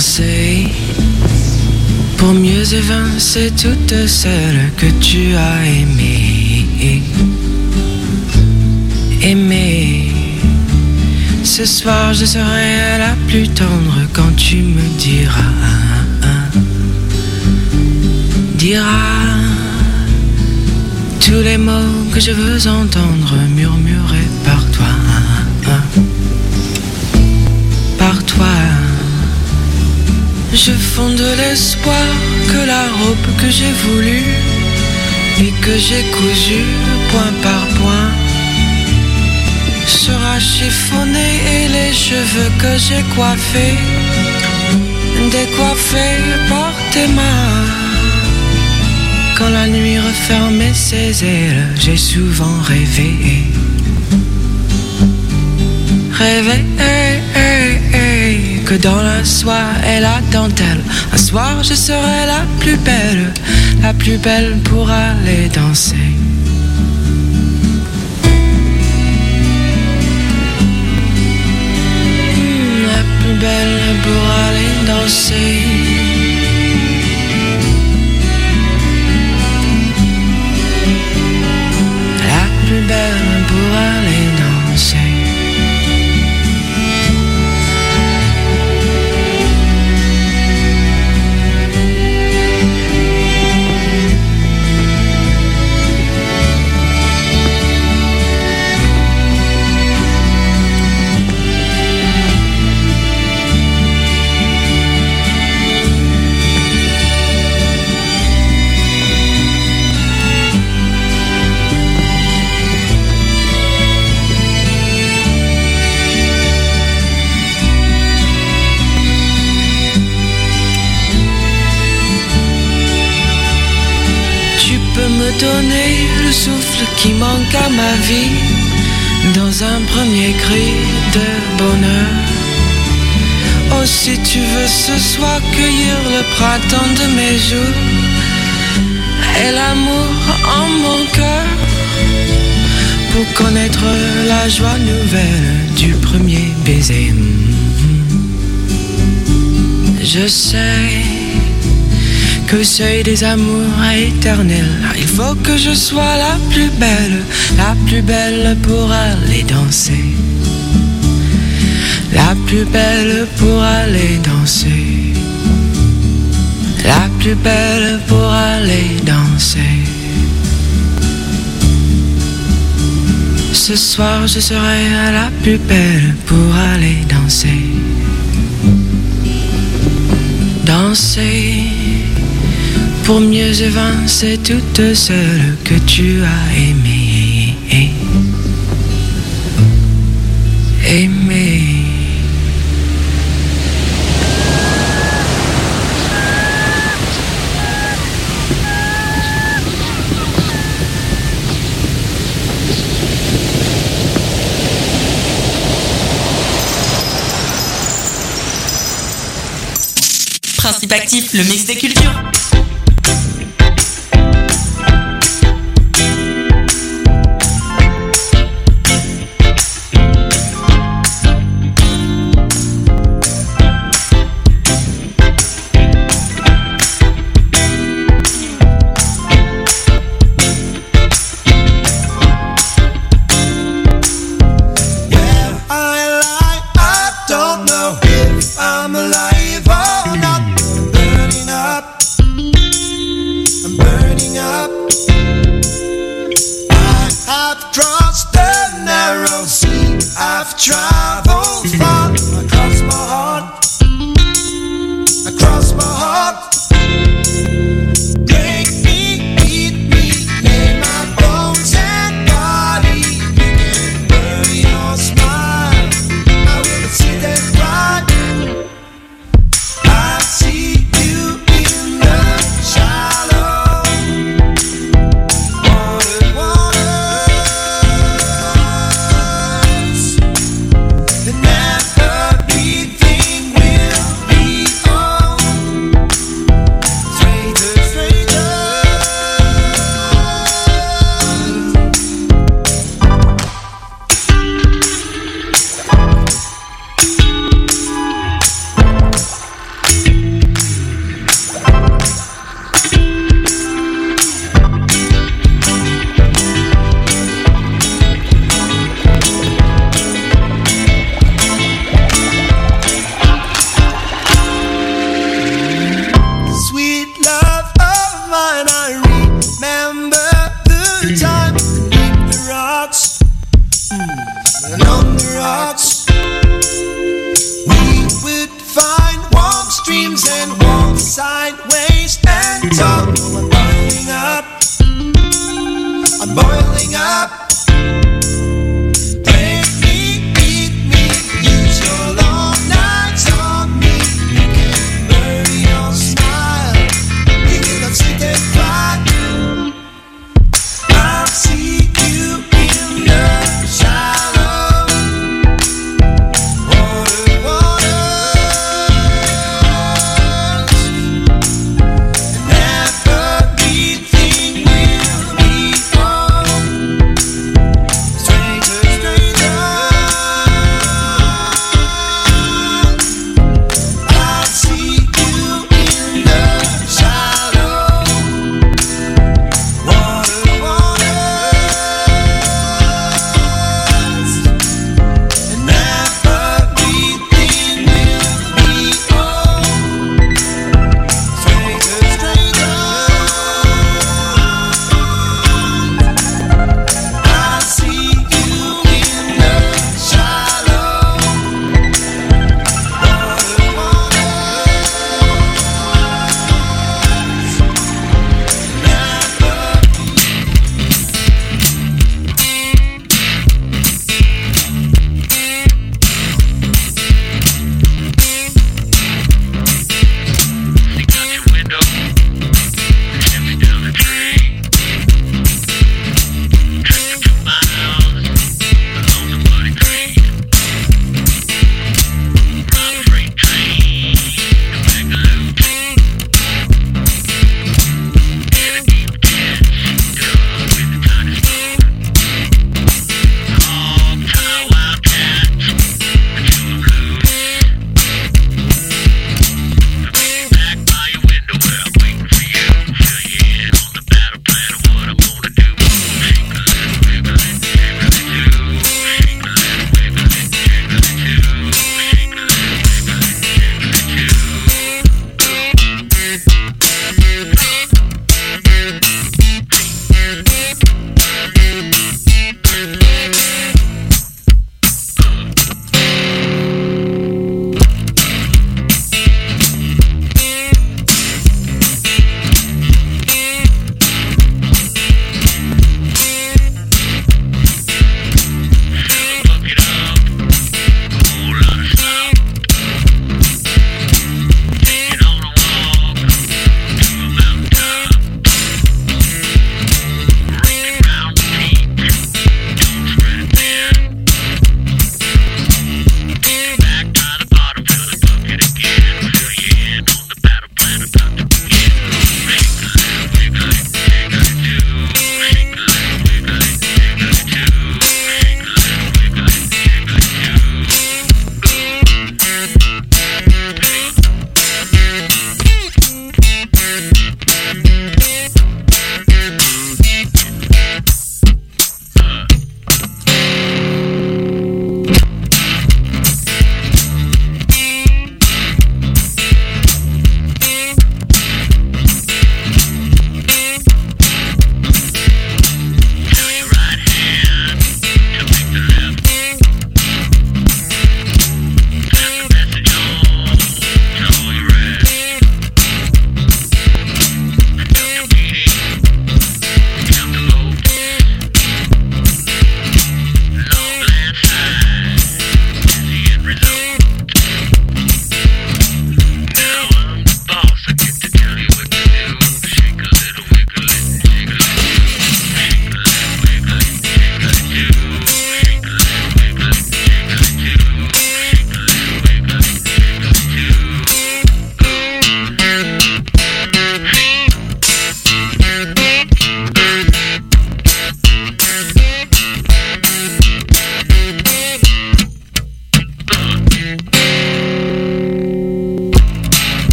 danser pour mieux évincer toutes celles que tu as aimées. Aimer. Ce soir je serai la plus tendre quand tu me diras tous les mots que je veux entendre murmurés par toi. Par toi. Je fonde l'espoir que la robe que j'ai voulue et que j'ai cousue point par point sera chiffonnée et les cheveux que j'ai coiffés décoiffés par tes mains. Quand la nuit refermait ses ailes, j'ai souvent rêvé. Rêvé que dans la soie et la dentelle, un soir je serai la plus belle pour aller danser. La plus belle pour aller danser. La plus belle pour aller danser. Donner le souffle qui manque à ma vie dans un premier cri de bonheur. Oh, si tu veux ce soir cueillir le printemps de mes jours et l'amour en mon cœur pour connaître la joie nouvelle du premier baiser. Je sais qu'au seuil des amours éternels, il faut que je sois la plus belle pour aller danser. La plus belle pour aller danser. La plus belle pour aller danser. Ce soir je serai la plus belle pour aller danser. Danser pour mieux évincer toutes celles que tu as aimées. Aimer. Principe actif, le mix des cultures. Never hearts. We would find warm streams and walk sideways and talk. I'm boiling up. I'm boiling up. Take me, beat me, use your long nights on me. You can bury your smile. You cannot sit and cry. I'll see you in the shallow waters. And everything will be home. Stranger, stranger. I'll see you in the shallow waters. And everything will be home. Stranger, stranger. I see you in the shallow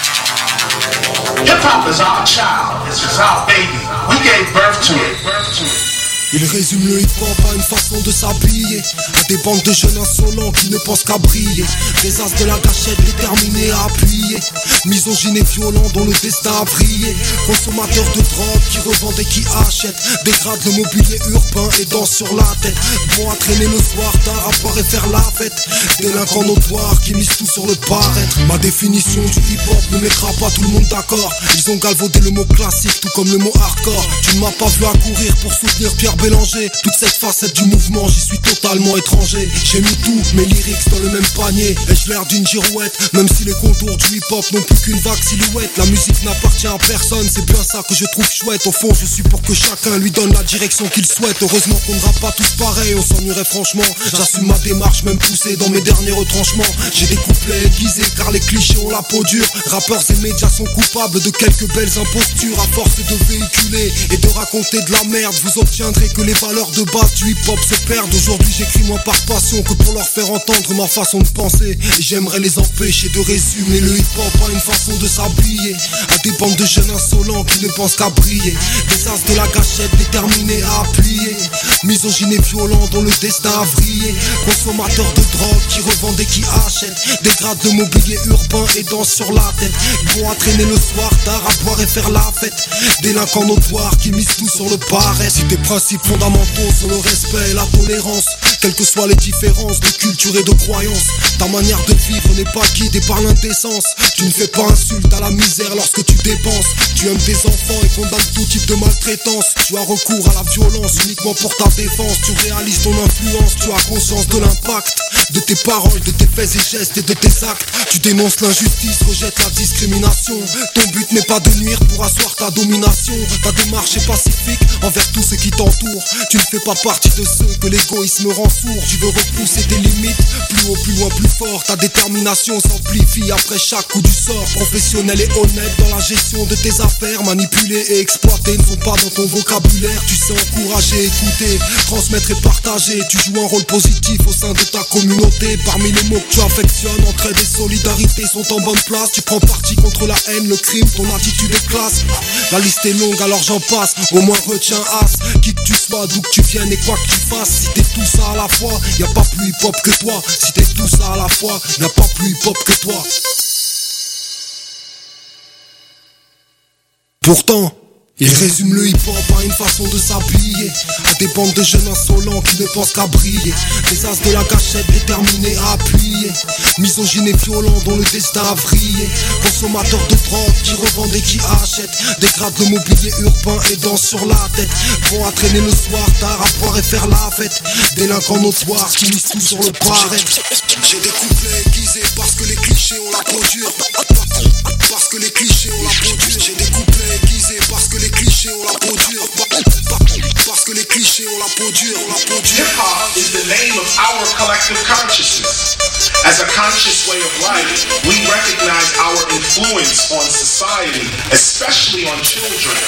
Hip hop is our child. It's our baby. We gave birth to it. Il résume le hip-hop à une façon de s'habiller, à des bandes de jeunes insolents qui ne pensent qu'à briller, des as de la gâchette déterminés à appuyer, misogynes et violents dont le destin a brillé, consommateurs de drogue qui revendent et qui achètent, dégradent le mobilier urbain et dansent sur la tête, vont à traîner le soir tard à boire et faire la fête, délinquants notoires qui misent tout sur le paraître. Ma définition du hip-hop ne mettra pas tout le monde d'accord, ils ont galvaudé le mot classique tout comme le mot hardcore. Tu ne m'as pas vu accourir pour soutenir Pierre Bélanger, toute cette facette du mouvement j'y suis totalement étranger. J'ai mis tous mes lyrics dans le même panier, ai-je l'air d'une girouette, même si les contours du hip-hop n'ont plus qu'une vague silhouette. La musique n'appartient à personne, c'est bien ça que je trouve chouette. Au fond je suis pour que chacun lui donne la direction qu'il souhaite. Heureusement qu'on ne rappe pas tous pareil, on s'ennuierait franchement. J'assume ma démarche même poussée dans mes derniers retranchements. J'ai des couplets aiguisés car les clichés ont la peau dure. Rappeurs et médias sont coupables de quelques belles impostures. À force de véhiculer et de raconter de la merde, vous obtiendrez que les valeurs de base du hip-hop se perdent. Aujourd'hui j'écris moins par passion que pour leur faire entendre ma façon de penser, et j'aimerais les empêcher de résumer le hip-hop à une façon de s'habiller, à des bandes de jeunes insolents qui ne pensent qu'à briller, des as de la gâchette déterminés à appuyer, misogynes et violents dont le destin a vrillé, consommateurs de drogue qui revendent et qui achètent, dégradent le mobilier urbain et dansent sur la tête, vont à traîner le soir tard à boire et faire la fête, délinquants notoires qui misent tout sur le paraître. Si tes principes fondamentaux sont le respect et la tolérance, quelles que soient les différences de culture et de croyance, ta manière de vivre n'est pas guidée par l'indécence. Tu ne fais pas insulte à la misère lorsque tu dépenses. Tu aimes tes enfants et condamnes tout type de maltraitance. Tu as recours à la violence uniquement pour ta défense. Tu réalises ton influence, tu as conscience de l'impact de tes paroles, de tes faits et gestes et de tes actes. Tu dénonces l'injustice, rejettes la discrimination. Ton but n'est pas de nuire pour asseoir ta domination. Ta démarche est pacifique envers tous ceux qui t'entourent. Tu ne fais pas partie de ceux que l'égoïsme rend sourd. Tu veux repousser tes limites, plus haut, plus loin, plus fort. Ta détermination s'amplifie après chaque coup du sort. Professionnel et honnête dans la gestion de tes affaires. Manipulés et exploités ne sont pas dans ton vocabulaire. Tu sais encourager, écouter, transmettre et partager. Tu joues un rôle positif au sein de ta communauté. Parmi les mots que tu affectionnes, entraide et solidarité sont en bonne place. Tu prends parti contre la haine, le crime, ton attitude est classe. La liste est longue alors j'en passe, au moins retiens as. Qui que tu sois, d'où que tu viennes et quoi que tu fasses, si t'es tout ça à la fois, y'a pas plus hip-hop que toi. Si t'es tout ça à la fois, y'a pas plus hip-hop que toi. Pourtant, il résume le hip-hop à une façon de s'habiller, à des bandes de jeunes insolents qui ne pensent qu'à briller, des as de la gâchette déterminés à appuyer, misogynes et violents dont le destin a vrillé, consommateurs de drogue qui revendent et qui achètent, dégradent le mobilier urbain et dansent sur la tête, vont à traîner le soir tard à boire et faire la fête, délinquants notoires qui misent tout sur le paraître. J'ai des couplets aiguisés parce que les clichés ont la peau dure, parce que les clichés ont la peau dure. J'ai des couplets aiguisés parce que les clichés ont la peau dure, parce que les clichés ont la peau dure, la peau dure. Hip-hop is the name of our collective consciousness. As a conscious way of life, we recognize our influence on society, especially on children.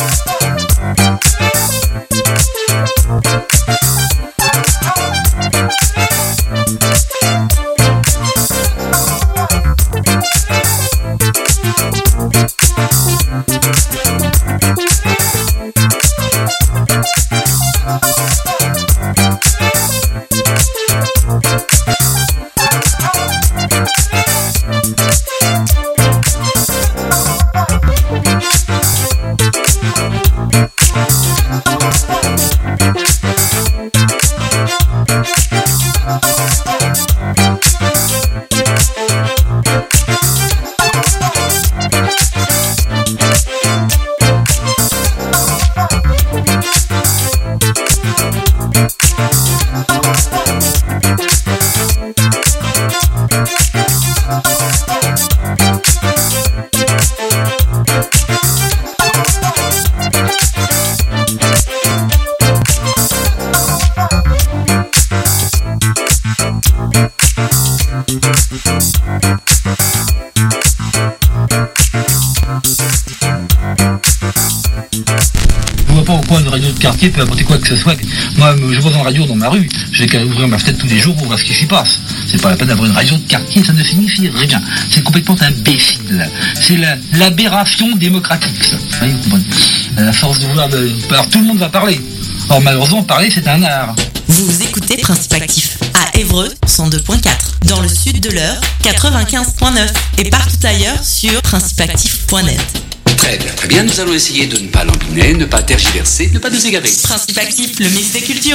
Une radio de quartier peut apporter quoi que ce soit. Moi, je vois une radio dans ma rue, j'ai qu'à ouvrir ma fenêtre tous les jours pour voir ce qui s'y passe. C'est pas la peine d'avoir une radio de quartier, ça ne signifie rien. C'est complètement imbécile. C'est l'aberration démocratique, ça. Vous comprenez ? La force de vouloir alors tout le monde va parler. Or, malheureusement, parler, c'est un art. Vous écoutez Principe Actif à Évreux 102.4, dans le sud de l'Eure 95.9 et partout ailleurs sur principeactif.net. Très bien, nous allons essayer de ne pas lambiner, ne pas tergiverser, ne pas nous égarer. Principe Actif, le mix des cultures.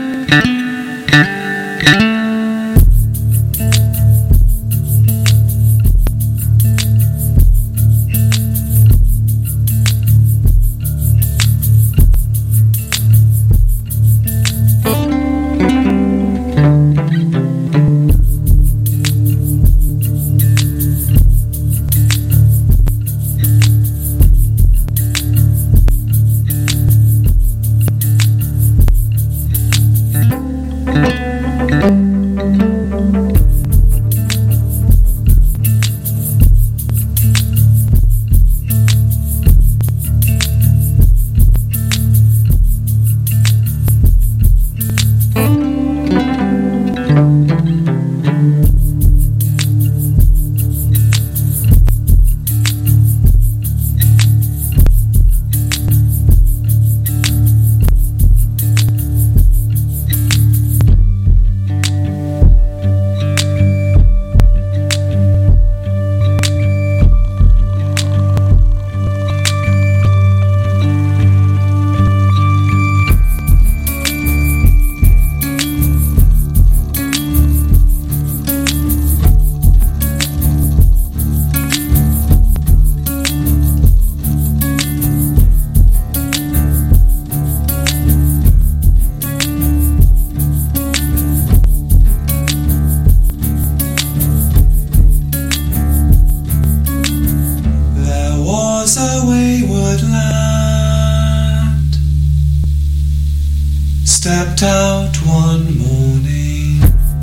Stepped out one morning,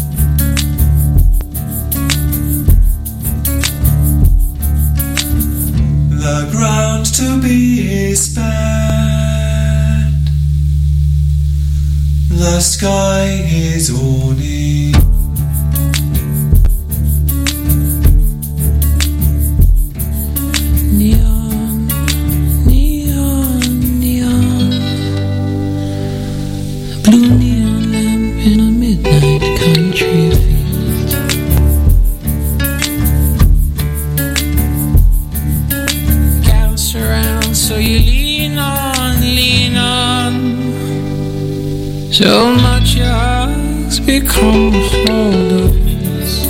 the ground to be his bed, the sky his awning. Neon, neon, neon, a blue neon lamp in a midnight country field. Counts around, so you lean on, lean on. So much your heart's become a hold of his.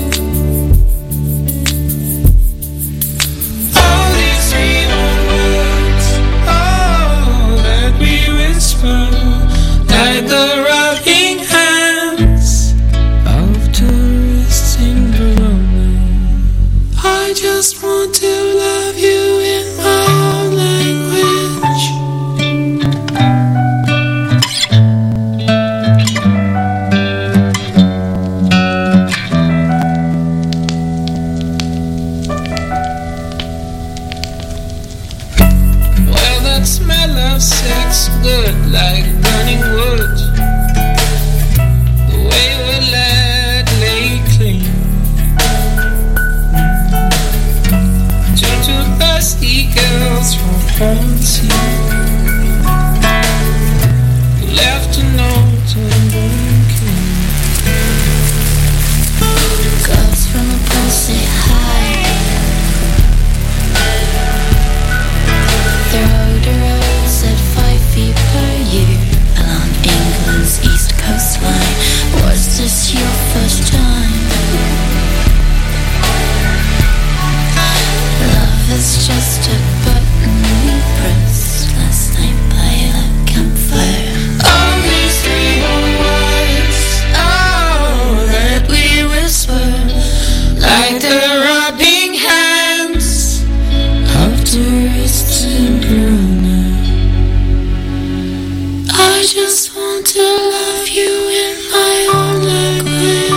All these dreaming words, oh, that we whisper, like the rocking hands of tourists in Verona. I just want to love you in my own language. like burning wood. The way we're led lay clean. Turn to thirsty girls from fancy. Left a note and broken. Girls from the pool say hi. Their odor rolls at 5 feet per year along England's east coastline. Was this your first time? Love is just a button we pressed last night by a campfire. Only 3 more words, oh, that we whispered, like the rubbing hands of tourists in Brunei. I just want to love you in my own language.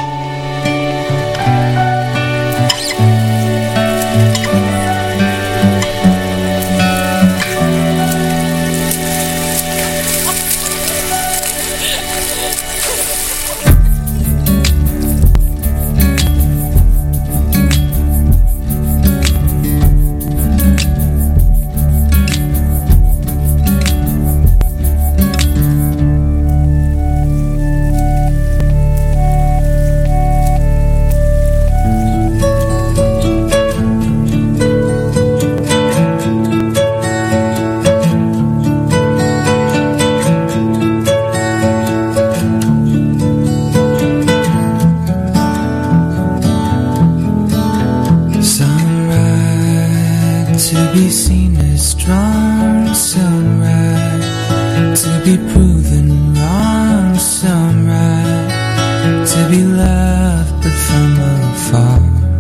Some ride to be seen as strong, some ride to be proven wrong, some ride to be loved but from afar.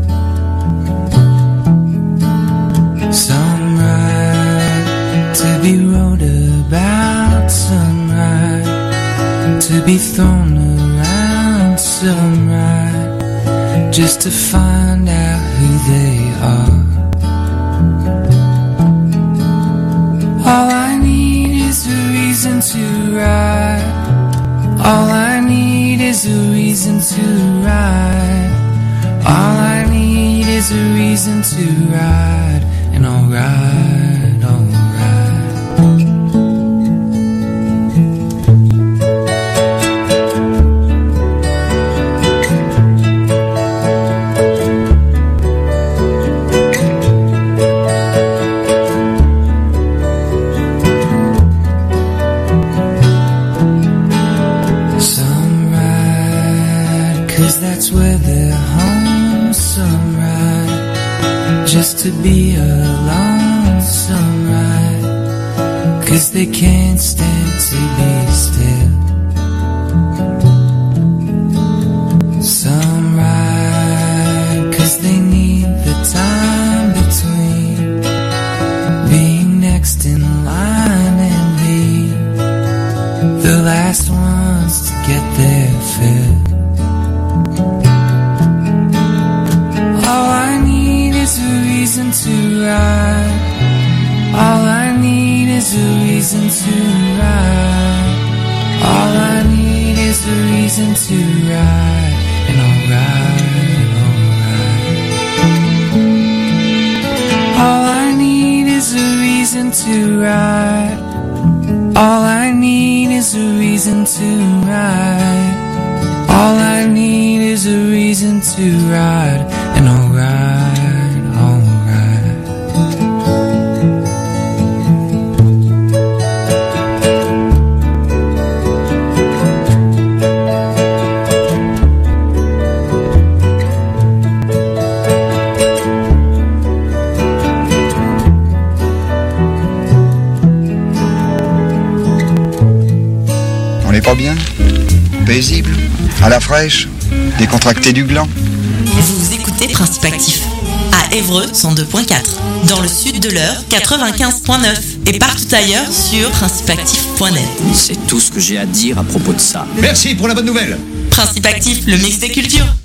Some ride to be wrote about, some ride to be thrown around, some ride just to find out who they are. All I need is a reason to ride. All I need is a reason to ride. All I need is a reason to ride. And I'll ride, I'll ride. Some ride 'cause that's where they're home. Some ride just to be alone. Some ride 'cause they can't stand to be still. Some ride 'cause they need the time between being next in line and being the last ones to get their fill. All I need is a reason to ride. All I need is a reason to ride. All I need is a reason to ride. And I'll ride, I'll ride. All I need is a reason to ride. All I need is a reason to ride. All I need is a reason to ride. And I'll ride, I'll ride. On n'est pas bien? Paisible? À la fraîche? Décontracté du gland? Vous écoutez Principe Actif à Évreux 102.4, dans le sud de l'Eure 95.9 et partout ailleurs sur principeactif.net. C'est tout ce que j'ai à dire à propos de ça. Merci pour la bonne nouvelle. Principe Actif, le mix des cultures.